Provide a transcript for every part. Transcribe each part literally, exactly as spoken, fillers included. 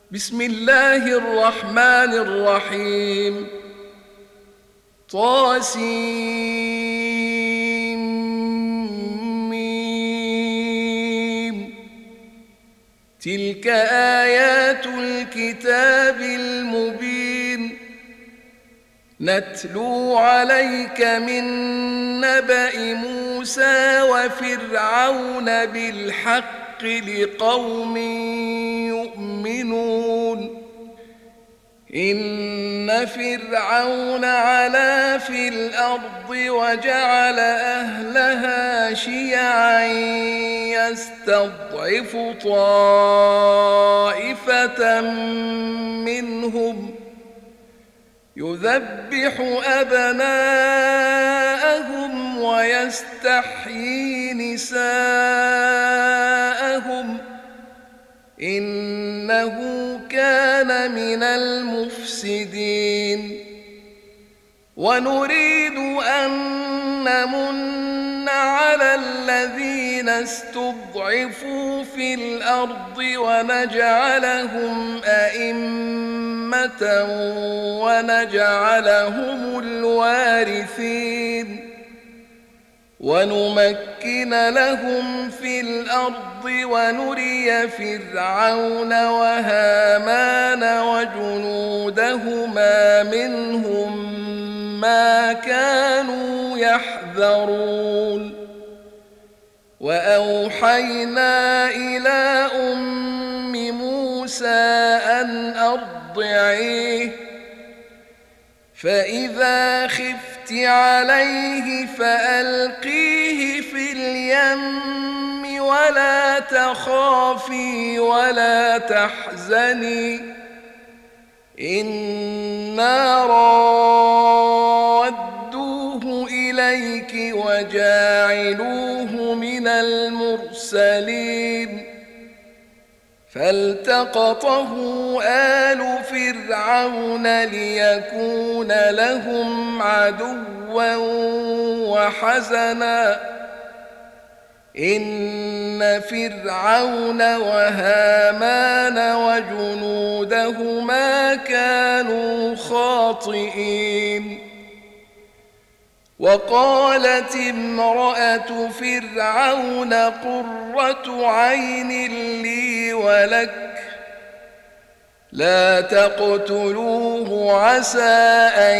بسم الله الرحمن الرحيم. طاسيم. تلك آيات الكتاب المبين، نتلو عليك من نبأ موسى وفرعون بالحق لقوم يؤمنون. إن فرعون علا في الأرض وجعل أهلها شيعا يستضعف طائفة منهم يذبح أبناءهم ويستحيي نساءهم إنه كان من المفسدين. ونريد أن نمن على الذين استضعفوا في الأرض ونجعلهم أئمة ونجعلهم الوارثين، ونمكن لهم في الأرض ونري فرعون وهامان وجنودهما منهم ما كانوا يحذرون. وأوحينا إلى أم موسى أن أرضعيه، فإذا خفت عليه فألقيه في اليم ولا تخافي ولا تحزني إنا رادوه إليك وجاعلوه من المرسلين. فالتقطه آل فرعون ليكون لهم عدوا وحزنا إن فرعون وهامان وجنودهما كانوا خاطئين. وقالت امرأة فرعون قرة عين لي ولك لا تقتلوه عسى أن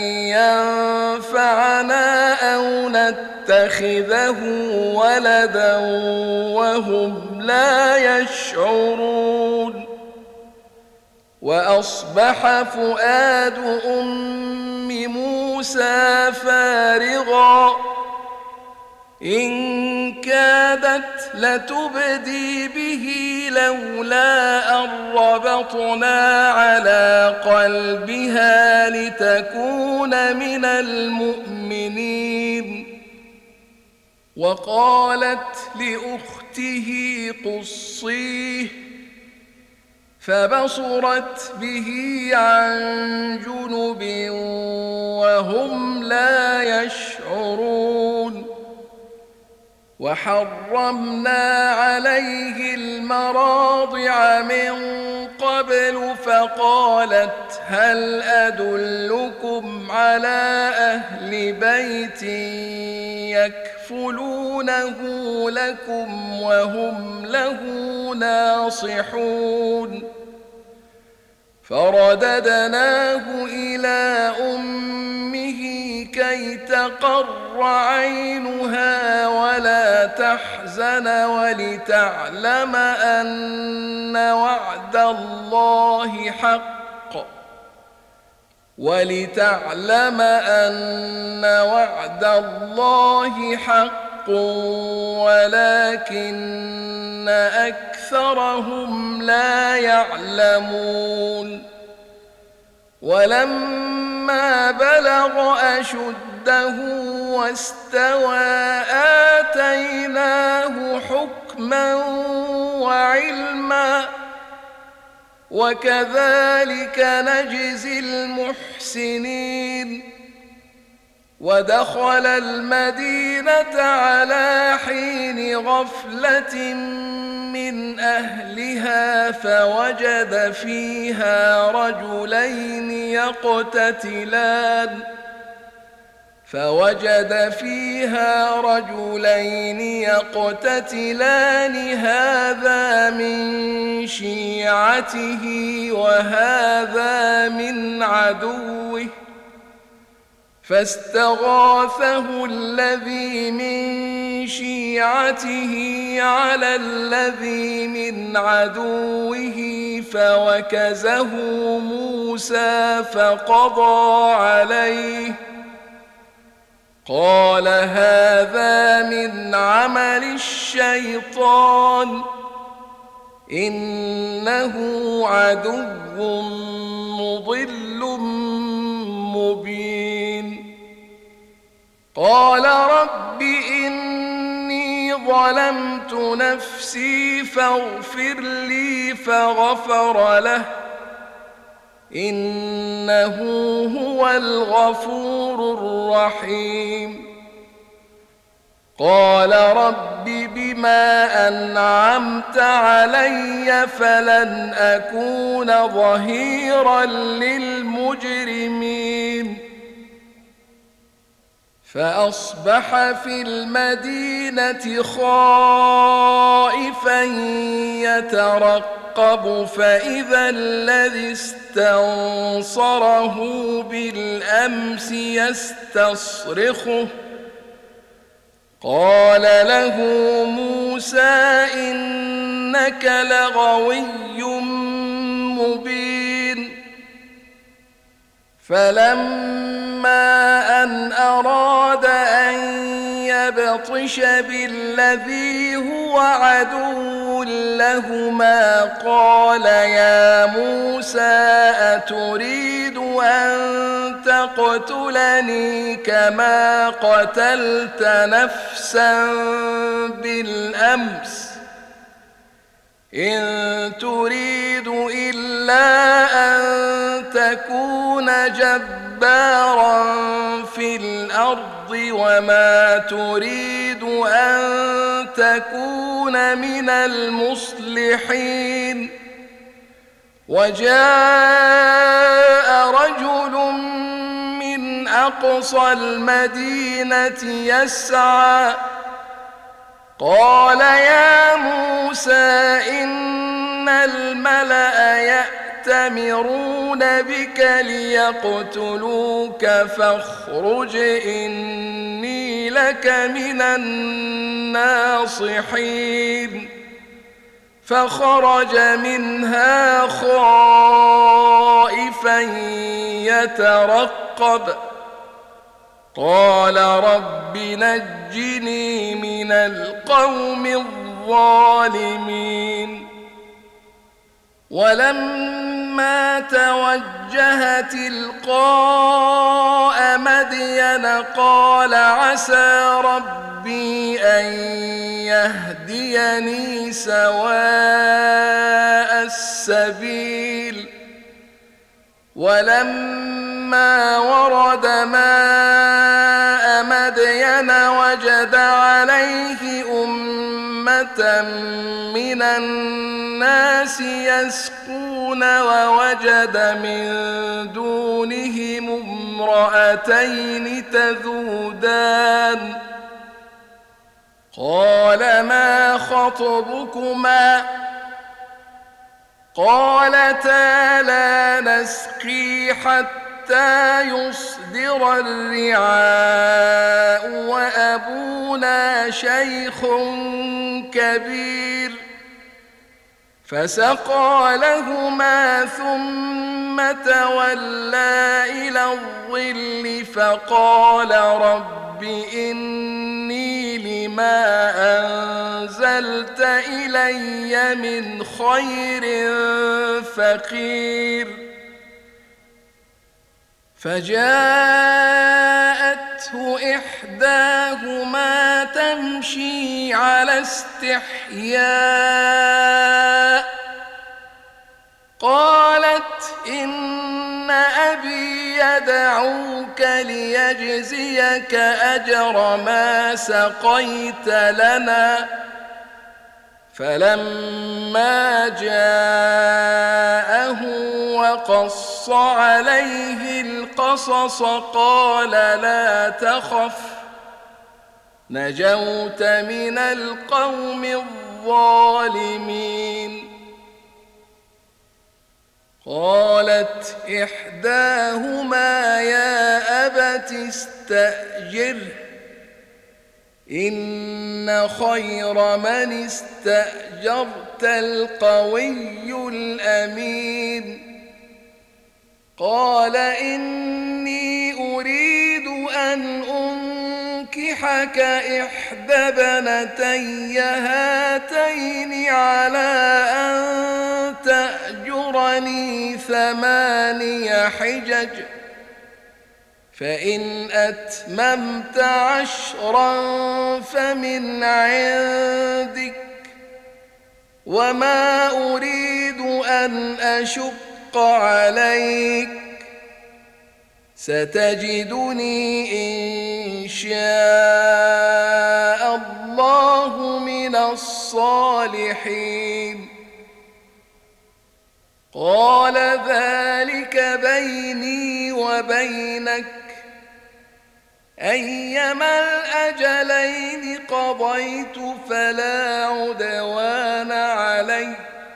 ينفعنا أو نتخذه ولدا وهم لا يشعرون. وأصبح فؤاد أم موسى فارغا إن كادت لتبدي به لولا أن ربطنا على قلبها لتكون من المؤمنين. وقالت لأخته قصيه فبصرت به عن جنب وهم لا يشعرون. وحرمنا عليه المراضع من قبل فقالت هل أدلكم على أهل بيت يكفلونه لكم وهم له ناصحون. فرددناه إلى أمه كي تقر عينها ولا تحزن ولتعلم أن وعد الله حق ولتعلم أن وعد الله حق ولكن أكثرهم لا يعلمون. ولما بلغ أشده واستوى آتيناه حكما وعلما وكذلك نجزي المحسنين. ودخل المدينة على حين غفلة من من أهلها فوجد فيها رجلين يقتتلان فوجد فيها رجلين يقتتلان هذا من شيعته وهذا من عدوه فاستغاثه الذي من شيعته على الذي من عدوه فوكزه موسى فقضى عليه قال هذا من عمل الشيطان إنه عدو مضل مبين قال رب إني ظلمت نفسي فاغفر لي فغفر له إنه هو الغفور الرحيم قال رب بما أنعمت علي فلن أكون ظهيرا للمجرمين فأصبح في المدينة خائفا يترقب فإذا الذي استنصره بالأمس يستصرخه قال له موسى إنك لغوي مبين فلما أن أراد أن يبطش بالذي هو عدو لهما قال يا موسى أتريد أن تقتلني كما قتلت نفسا بالأمس إن تريد إلا أن تكون جبارا في الأرض وما تريد أن تكون من المصلحين وجاء رجل من أقصى المدينة يسعى قال يا موسى إن الملأ يأتمرون بك ليقتلوك فاخرج إني لك من الناصحين فخرج منها خائفا يترقب قال رب نجني من القوم الظالمين ولما توجه تلقاء مدين قال عسى ربي أن يهديني سواء السبيل ولما ورد ماء مدين وجد عليه أمة من الناس يسقون ووجد من دونهم امرأتين تذودان قال ما خطبكما قالتا لا نسقي حتى يصدر الرعاء وأبونا شيخ كبير فسقى لهما ثم تولى إلى الظل فقال رب إني لما أنزلت إلي من خير فقير فجاءته إحداهما تمشي على استحياء قالت إن أبي يدعوك ليجزيك أجر ما سقيت لنا فلما جاءه وقص عليه القصص قال لا تخف نجوت من القوم الظالمين. قالت إحداهما يا أبت استأجره إن خير من استأجرت القوي الأمين. قال إني أريد أن أنكحك إحدى بنتي هاتين على أن تأجرني ثماني حجج فإن أتممت عشرا فمن عندك وما أريد أن أشق عليك ستجدني إن شاء الله من الصالحين. قال ذلك بيني وبينك أيما الأجلين قضيت فلا عدوان علي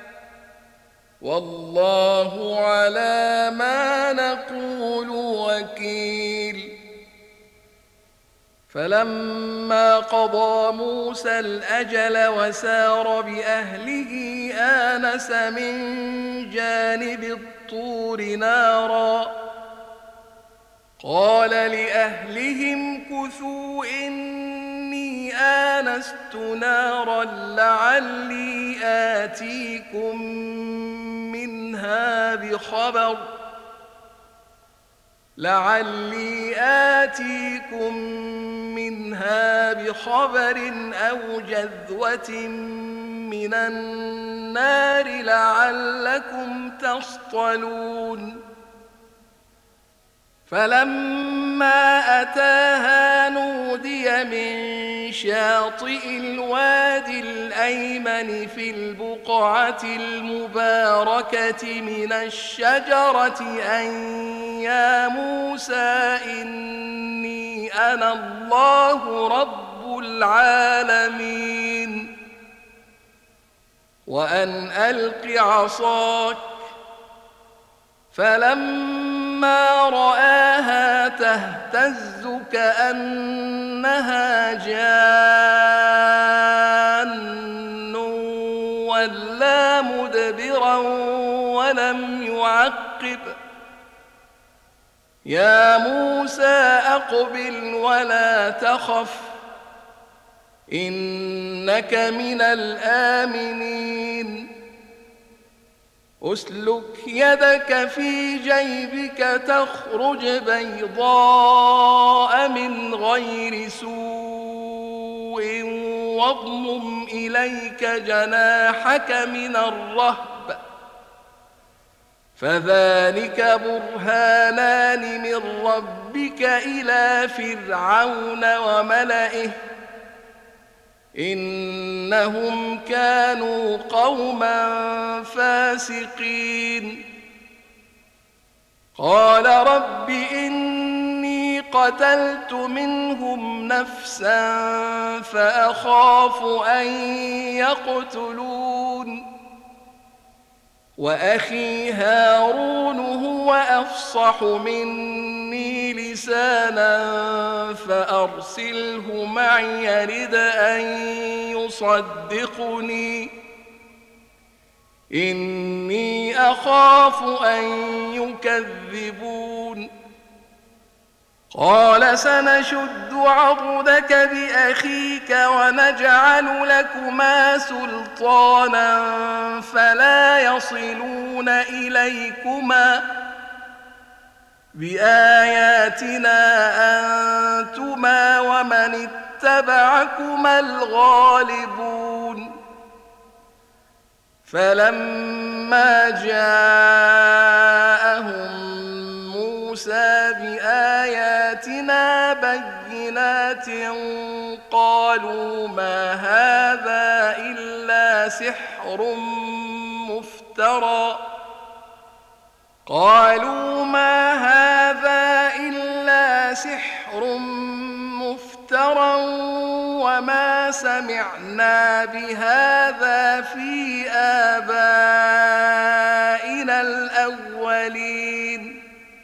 والله على ما نقول وكيل. فلما قضى موسى الأجل وسار بأهله آنس من جانب الطور نارا قال لأهلهم كثوا إني آنست نارا لعلي آتيكم منها بخبر لعلي آتيكم منها بخبر أو جذوة من النار لعلكم تصطلون. فلما أتاها نودي من شاطئ الوادي الأيمن في البقعة المباركة من الشجرة أن يا موسى إني أنا الله رب العالمين وأن ألق عصاك. فلما رآها تهتز كأنها جان ولا مدبرا ولم يعقب يا موسى أقبل ولا تخف إنك من الآمنين. أسلك يدك في جيبك تخرج بيضاء من غير سوء واضمم إليك جناحك من الرهب فذلك برهانان من ربك إلى فرعون وملئه إنهم كانوا قوما فاسقين. قال رب إني قتلت منهم نفسا فأخاف أن يقتلون وأخي هارون هو أفصح مني لسانا فأرسله معي يرد أن يصدقني إني أخاف أن يكذبون. قال سنشد عضدك بأخيك ونجعل لكما سلطانا فلا يصلون إليكما بآياتنا أنتما ومن اتبعكما الغالبون. فلما جاءهم موسى بآياتنا بينات قالوا ما هذا إلا سحر مفترى قالوا ما هذا إلا سحر مفترى وما سمعنا بهذا في آبائنا الأولين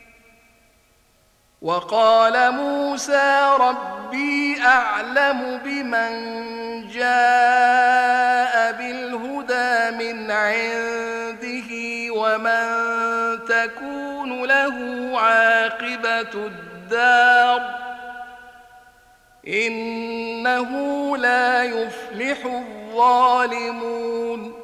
وقال موسى ربي أعلم بمن جاء بالهدى من عنده ومن تكون له عاقبة الدار إنه لا يفلح الظالمون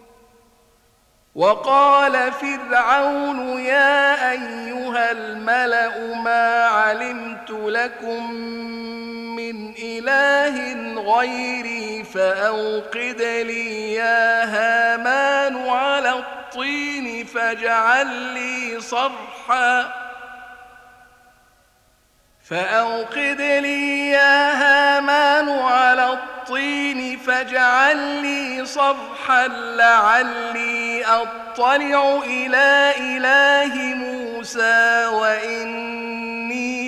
وقال فرعون يا أيها الملأ ما علمت لكم من إله غيري فأوقد لي يا هامان على الطين فاجعل لي صرحا فأوقد لي يا هامان على الطين فاجعل لي صرحا لعلي أطلع إلى إله موسى وإني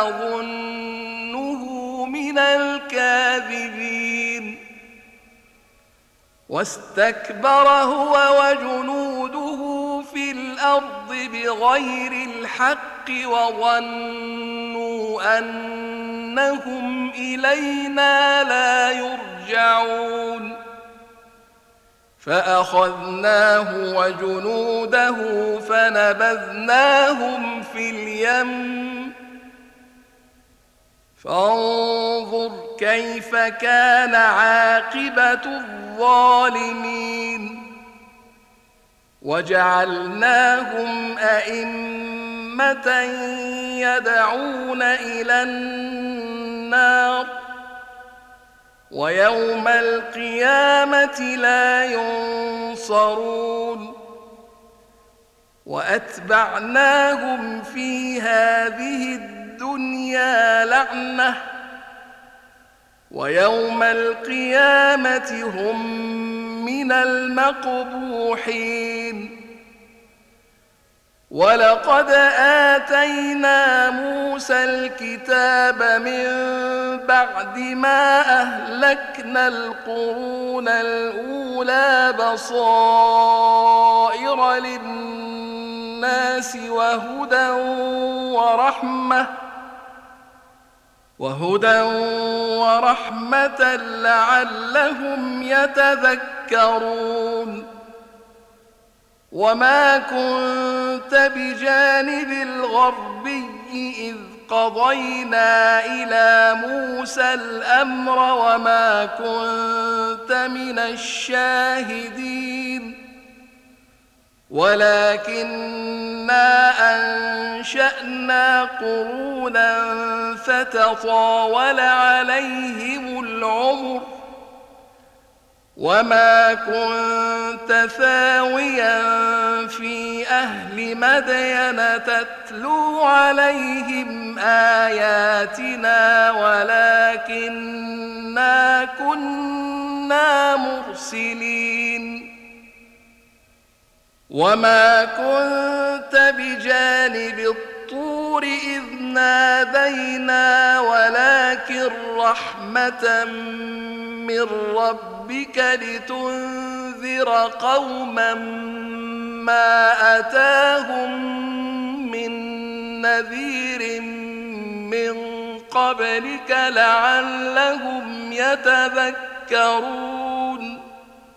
لأظنه من الكاذبين واستكبر هو وجنوده في الأرض بغير الحق وظنوا أنهم إلينا لا يرجعون فأخذناه وجنوده فنبذناهم في اليم فانظر كيف كان عاقبة الظالمين وجعلناهم أئمة يدعون إلى النار ويوم القيامة لا ينصرون وأتبعناهم في هذه الدنيا لعنة ويوم القيامة هم من المقبوحين ولقد آتينا موسى الكتاب من بعد ما أهلكنا القرون الأولى بصائر للناس وهدى ورحمة وهدى ورحمة لعلهم يتذكرون وما كنت بجانب الغربي إذ قضينا إلى موسى الأمر وما كنت من الشاهدين ولكننا أنشأنا قرونا فتطاول عليهم العمر وما كنت ثاويا في أهل مدين تتلو عليهم آياتنا ولكننا كنا مرسلين وما كنت بجانب الطور إذ نادينا ولكن رحمة من ربك لتنذر قوما ما أتاهم من نذير من قبلك لعلهم يتذكرون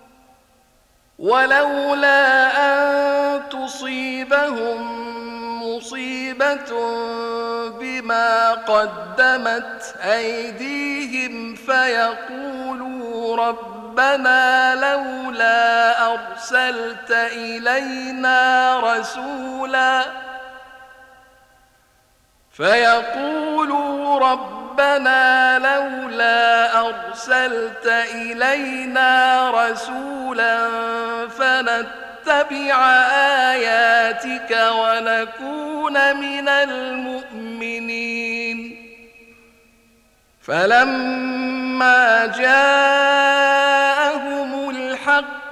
ولولا أن تصيبهم مصيبة بما قدمت أيديهم فيقولوا ربنا لولا أرسلت إلينا رسولا فيقولوا ربنا لولا أرسلت إلينا رسولا فنتبع آياتك ونكون من المؤمنين فلما جاءهم الحق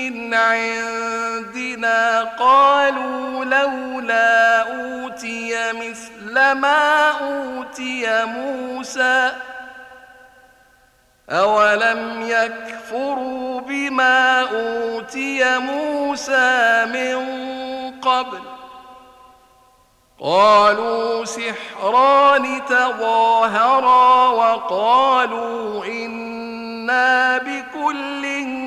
من عندنا قالوا لولا أوتي مثل ما أوتي موسى أولم يكفروا بما أوتي موسى من قبل قالوا سحران تظاهرا وقالوا إنا بكل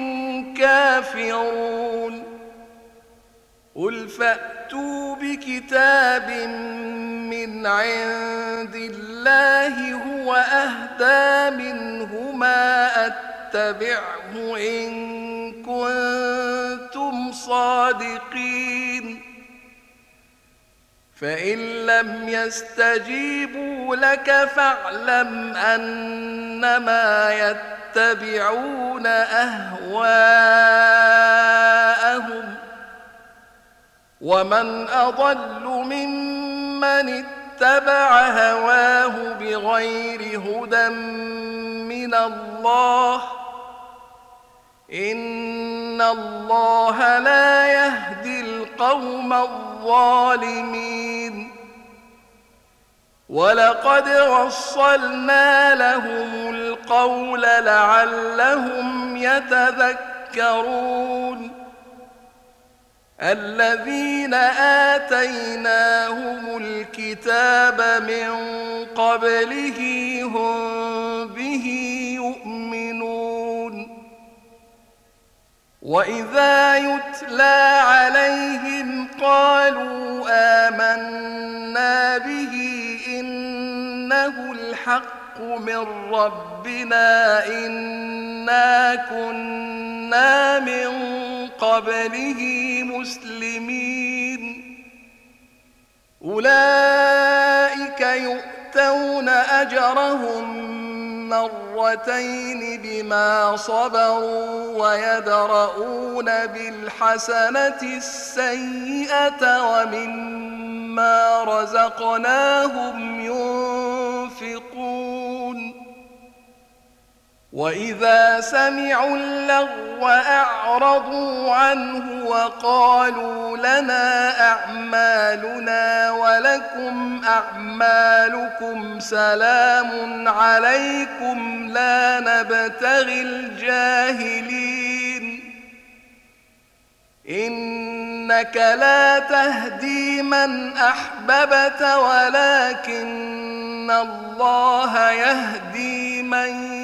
كافرون قل فأتوا بكتاب من عند الله هو أهدى منهما أتبعه إن كنتم صادقين فإن لم يستجيبوا لك فاعلم أنما يتبعون أهواءهم ومن أضل ممن اتبع هواه بغير هدى من الله إن الله لا يهدي القوم الظالمين ولقد وصلنا لهم القول لعلهم يتذكرون الذين آتيناهم الكتاب من قبله هم به يؤمنون وإذا يتلى عليهم قالوا آمنا به إنه الحق من ربنا إنا كنا من قبله مسلمين أولئك يؤتون أجرهم مرتين بما صبروا ويدرؤون بالحسنة السيئة ومما رزقناهم ينفقون وإذا سمعوا اللغو أعرضوا عنه وقالوا لنا أعمالنا ولكم أعمالكم سلام عليكم لا نبتغي الجاهلين إنك لا تهدي من أحببت ولكن الله يهدي من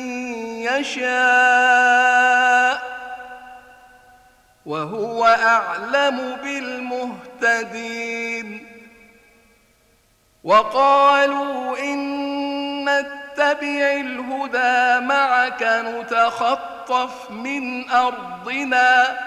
يشاء وهو أعلم بالمهتدين وقالوا إن نتبع الهدى معك نتخطف من أرضنا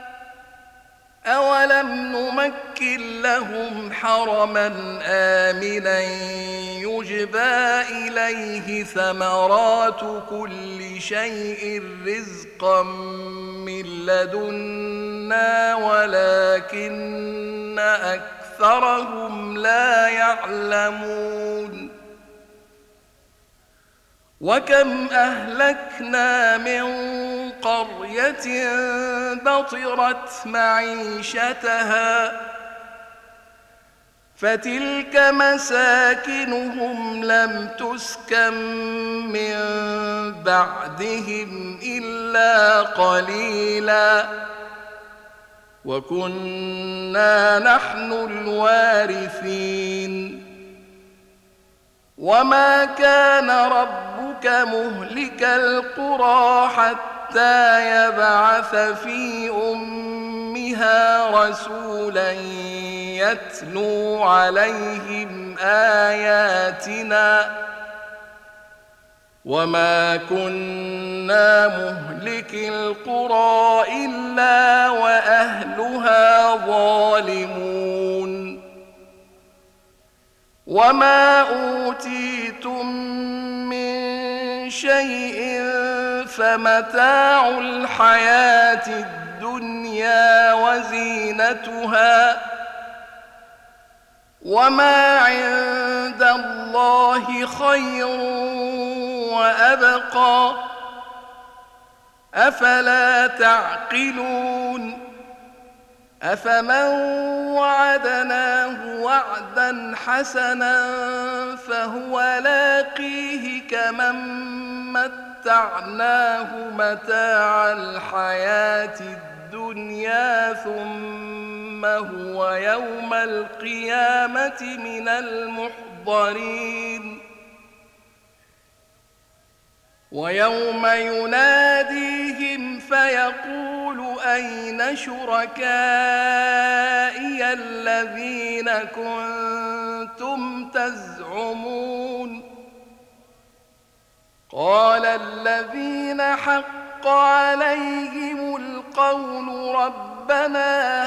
أولم نمكن لهم حرما آمنا يجبى إليه ثمرات كل شيء رزقا من لدنا ولكن أكثرهم لا يعلمون وكم أهلكنا من قرية بطرت معيشتها فتلك مساكنهم لم تسكن من بعدهم إلا قليلا وكنا نحن الوارثين وما كان ربك مهلك القرى حتى يبعث في أمها رسولا يتلو عليهم آياتنا وما كنا مهلك القرى إلا وأهلها ظالمون وما أوتيتم من شيء فمتاع الحياة الدنيا وزينتها وما عند الله خير وأبقى أفلا تعقلون أفمن وعدناه وعدا حسنا فهو لاقيه كمن متعناه متاع الحياة الدنيا ثم هو يوم القيامة من المحضرين ويوم يناديهم فيقول أين شركائي الذين كنتم تزعمون قال الذين حق عليهم القول ربنا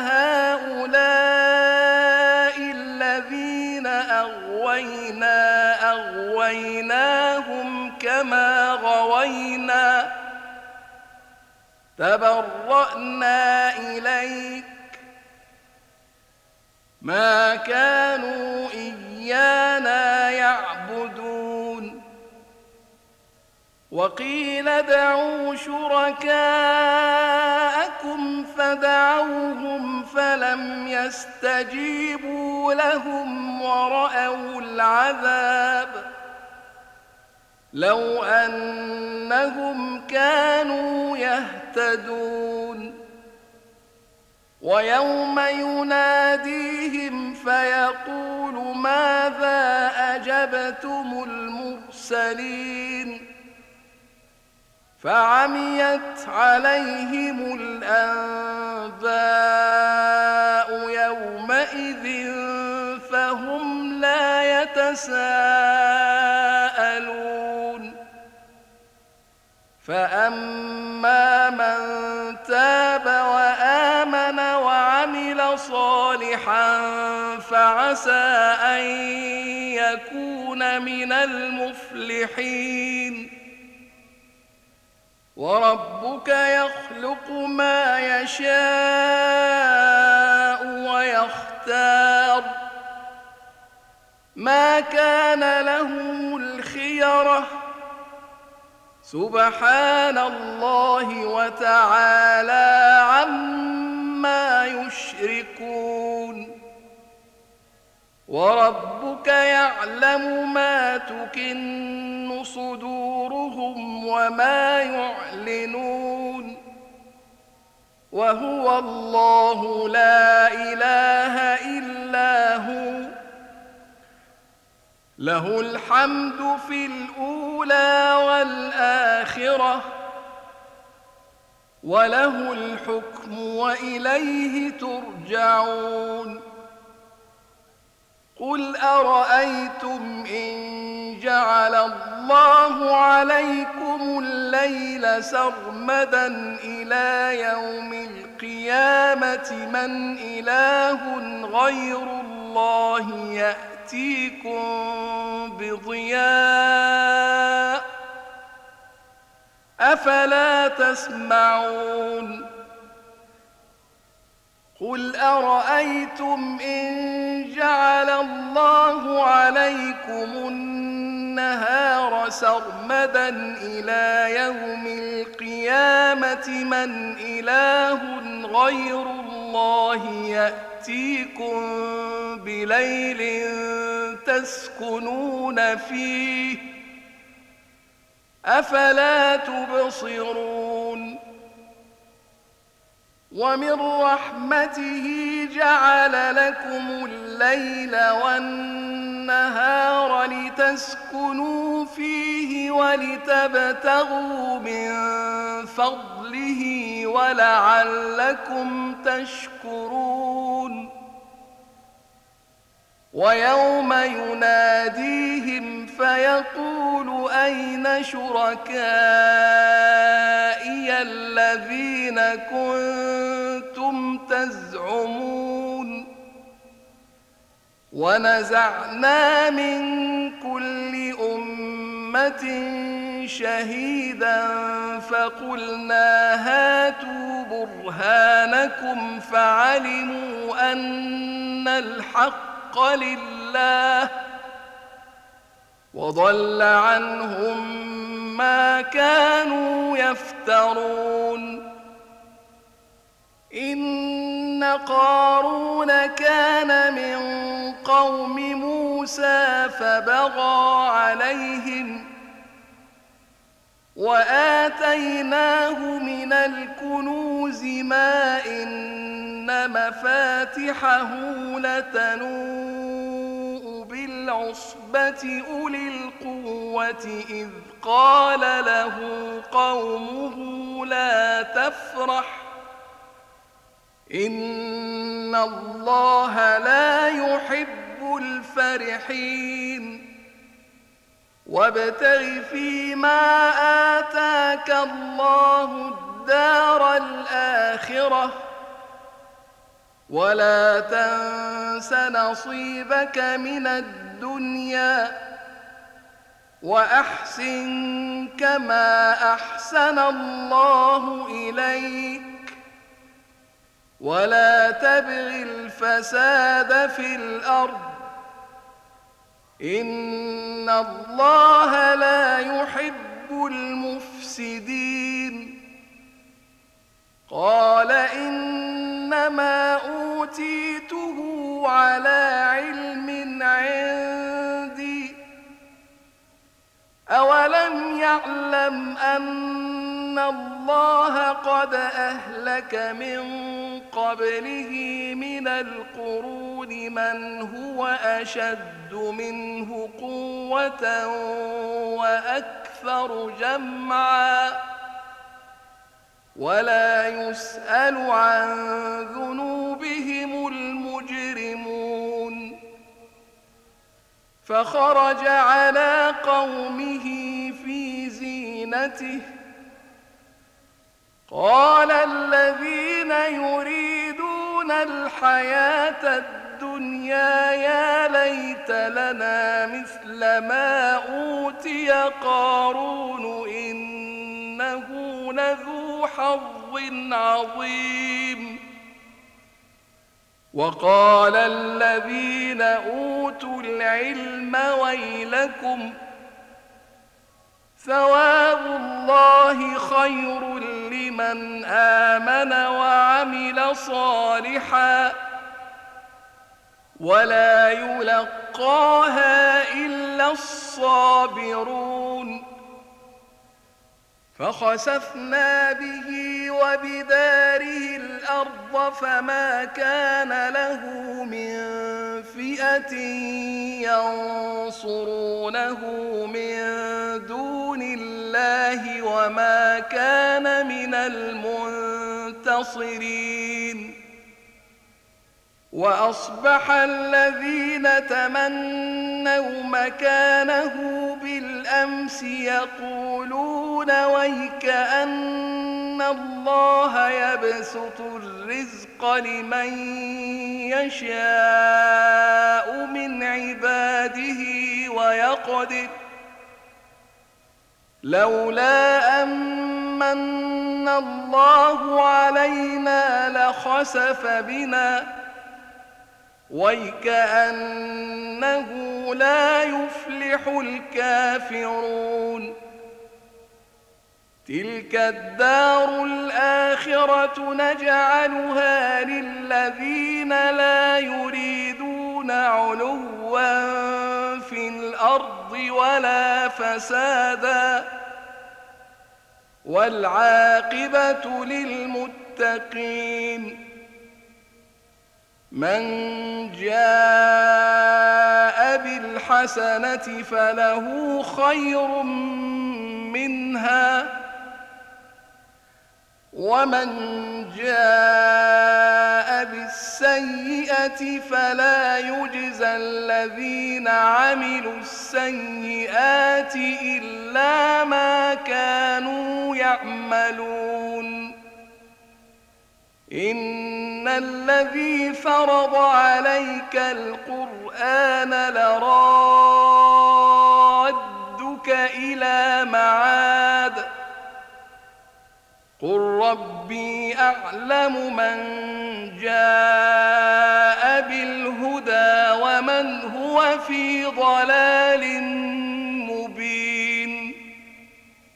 هؤلاء الذين أغوينا أغويناهم كما غوينا تبرأنا إليك ما كانوا إيانا يعبدون وقيل ادعوا شركاءكم فدعوهم فلم يستجيبوا لهم ورأوا العذاب لو أنهم كانوا يهتدون ويوم يناديهم فيقول ماذا أجبتم المرسلين فعميت عليهم الأنباء يومئذ فهم لا يتساءلون فأما من تاب وآمن وعمل صالحا فعسى أن يكون من المفلحين وربك يخلق ما يشاء ويختار ما كان لهم الخيرة سبحان الله وتعالى عما يشركون وربك يعلم ما تكن صدورهم وما يعلنون وهو الله لا إله إلا هو له الحمد في الأولى والآخرة وله الحكم وإليه ترجعون قل أرأيتم إن جعل الله عليكم الليل سرمدا إلى يوم القيامة من إله غير الله يأتيكم بضياء أفلا تسمعون قل أرأيتم إن جعل الله عليكم النهار سرمدا إلى يوم القيامة من إله غير الله يأتيكم بليل تسكنون فيه أفلا تبصرون ومن رحمته جعل لكم الليل والنهار لتسكنوا فيه ولتبتغوا من فضله ولعلكم تشكرون ويوم يناديهم فيقول أين شركائي الذين كنتم تزعمون ونزعنا من كل أمة شهيدا فقلنا هاتوا برهانكم فعلموا أن الحق لله وضل عنهم ما كانوا يفترون إن قارون كان من قوم موسى فبغى عليهم وآتيناه من الكنوز ما إن مفاتحه لتنوء بالعصبة أولي القوة إذ قال له قومه لا تفرح إن الله لا يحب الفرحين وابتغ فيما آتاك الله الدار الآخرة ولا تنس نصيبك من الدنيا وأحسن كما أحسن الله إليك ولا تبغ الفساد في الأرض إن الله لا يحب المفسدين قال إنما أوتيته على علم عندي أولم يعلم أن الله قد أهلك من قبله من القرون من هو أشد منه قوة وأكثر جمعا ولا يسأل عن ذنوبهم المجرمون فخرج على قومه في زينته قال الذين يريدون الحياة الدنيا يا ليت لنا مثل ما أوتي قارون إنه لذو حظ عظيم وقال الذين أوتوا العلم ويلكم ثواب الله خير لمن آمن وعمل صالحا ولا يلقاها إلا الصابرون فخسفنا به وبداره الأرض فما كان له من فئة ينصرونه من دون الله وما كان من المنتصرين وأصبح الذين تمنوا مكانه بالأمس يقولون ويكأن الله يبسط الرزق لمن يشاء من عباده ويقدر لولا أمن الله علينا لخسف بنا ويكأنه لا يفلح الكافرون تلك الدار الآخرة نجعلها للذين لا يريدون علوا في الأرض ولا فسادا والعاقبة للمتقين من جاء بالحسنة فله خير منها ومن جاء بالسيئة فلا يجزى الذين عملوا السيئات إلا ما كانوا يعملون إن الذي فرض عليك القرآن لرادك إلى معاد قل ربي أعلم من جاء بالهدى ومن هو في ضلال مبين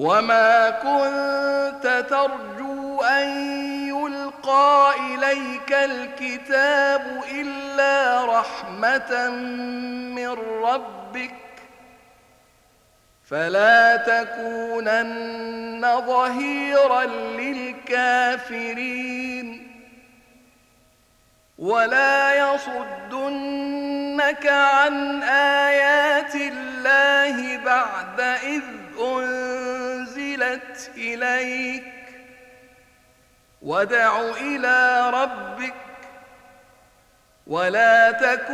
وما كنت ترجو أن يلقى إليك الكتاب إلا رحمة من ربك فلا تكونن ظهيرا للكافرين ولا يصدنك عن آيات الله بعد إذ أنزلت إليك وادع إلى ربك ولا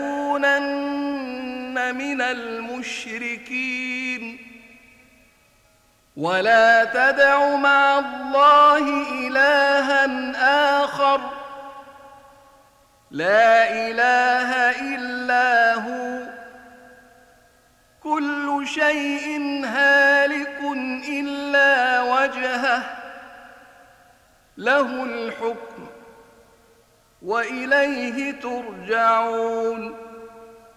تكونن من المشركين ولا تدع مع الله إلها آخر لا إله إلا هو كل شيء هالك إلا وجهه له الحكم وإليه ترجعون